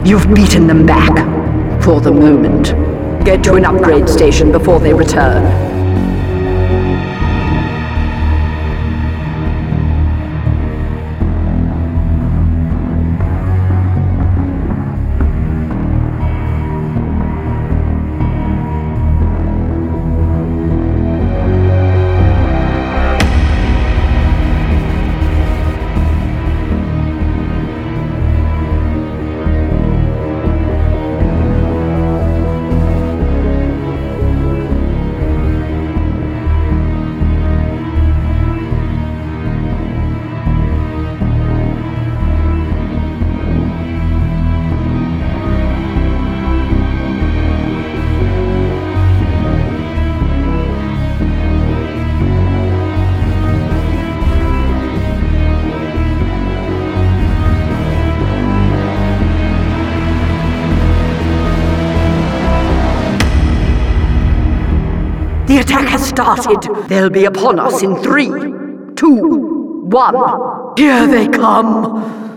You've beaten them back. For the moment. Get to an upgrade station before they return. The attack has started. They'll be upon us in 3, 2, 1. Here they come.